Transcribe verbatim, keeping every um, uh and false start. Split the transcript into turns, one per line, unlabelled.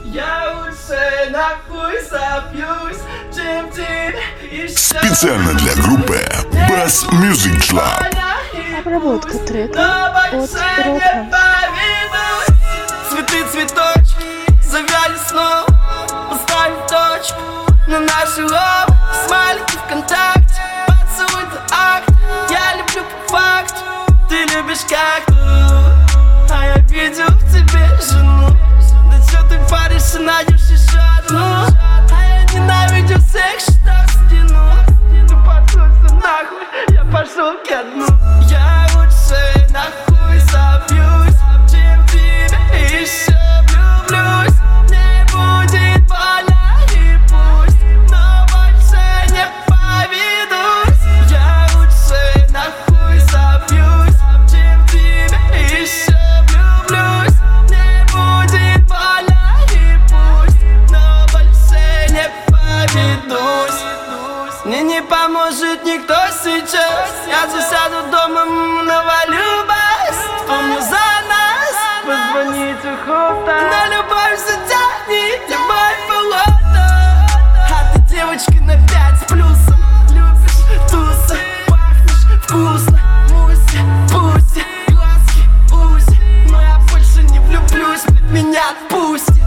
Я лучше нахуй забьюсь, чем тебе еще.
Специально для группы Bass Music Club.
Обработка трека от Рока.
Цветы, цветочки, завяли снова. Поставим точку на нашу лоб. Смайлики ВКонтакте, поцелуй это акт. Я люблю по факту, ты любишь как-то. А я видел в тебе жену. Да чё ты паришься, найдешь еще одну. А я ненавидел всех, считал стену. Ты послушай нахуй, я пошел ко дну. Я лучше нахуй забьюсь, чем тебе еще влюблюсь. Не будет больно и пусть, но больше не поведусь. Я лучше нахуй забьюсь, чем тебе еще влюблюсь. Не будет больно и пусть, но больше не поведусь. Мне не поможет никто сейчас. Я засяду дома, навалю бас. Помню за нас, позвоните хута. На любовь затянет, любовь полота. А ты девочка на пять с плюсом. Любишь туса, пахнешь вкусно. Муси, пуси, глазки, узи. Но я больше не влюблюсь, блядь, меня отпусти.